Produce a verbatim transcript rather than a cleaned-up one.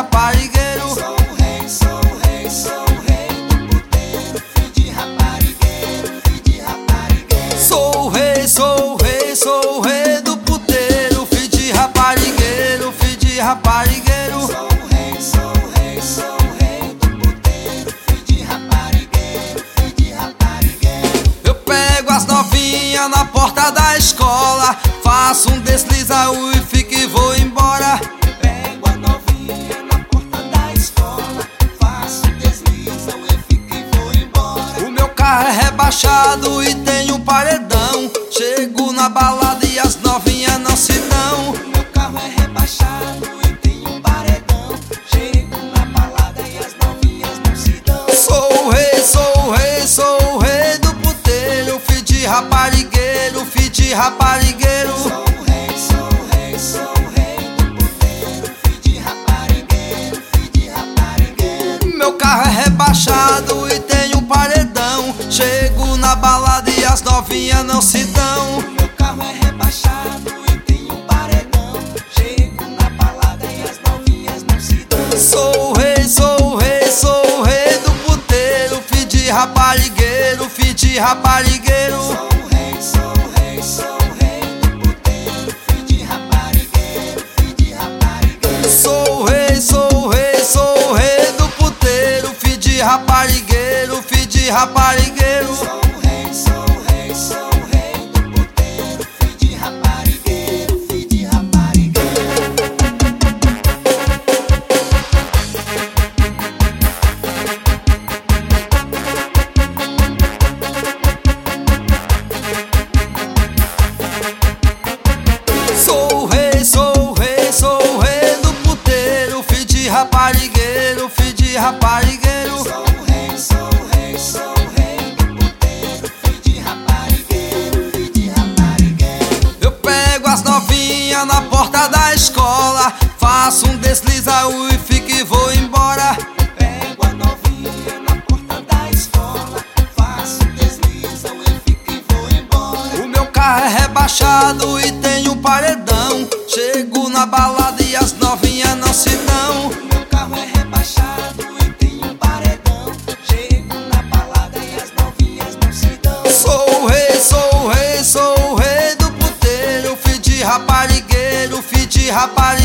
raparigueiro. Sou o rei, sou o rei, sou o rei do puteiro, filho de raparigueiro, filho de raparigueiro. Sou o rei, sou o rei, sou o rei do puteiro, filho de raparigueiro, filho de raparigueiro. Sou o rei, sou o rei, sou o rei do puteiro, filho de raparigueiro, filho de raparigueiro. Eu pego as novinhas na porta da escola, faço um desliza, ui, fico e vou embora. Pego a novinha na porta da escola, faço um desliza, eu fico e vou embora. O meu carro é rebaixado e tem um paredão, chego na balada e as novinhas não se dão. O meu carro é rebaixado e tem um paredão, chego na balada e as novinhas não se dão. Sou o rei, sou o rei, sou o rei do puteiro, filho de raparigueiro, filho de raparigueiro. Sou o rei, sou o rei, sou o rei do puteiro, filho de raparigueiro, filho de raparigueiro. Meu carro é rebaixado e tem um paredão, chego na balada e as novinhas não se dão. O meu carro é rebaixado e tem um paredão, chego na balada e as novinhas não se dão. Sou o rei, sou o rei, sou o rei do puteiro, filho de raparigueiro, filho de raparigueiro. Sou o rei, sou o rei, sou o rei do puteiro, filho de raparigueiro, filho de raparigueiro. Sou o rei, sou o rei, sou o rei do puteiro, filho de raparigueiro, filho de raparigueiro. Sou o rei, sou o rei, sou o rei do puteiro, filho de raparigueiro, filho de raparigueiro. Sou o rei, sou o rei, sou o rei do puteiro, filho de raparigueiro, filho de raparigueiro. Sou o rei, sou o rei, sou o rei do puteiro, filho de raparigueiro, filho de raparigueiro. Eu pego as novinhas na porta da escola, faço um desliza, ui, fico e vou embora. Pego a novinha na porta da escola, faço um desliza, eu fico e vou embora. O meu carro é rebaixado e tem um paredão, chego na balada e as novinhas não se dão. O meu carro é rebaixado e tem um paredão, chego na balada e as novinhas não se dão. Sou o rei, sou o rei, sou o rei do puteiro, filho de raparigueiro, filho de raparigueiro.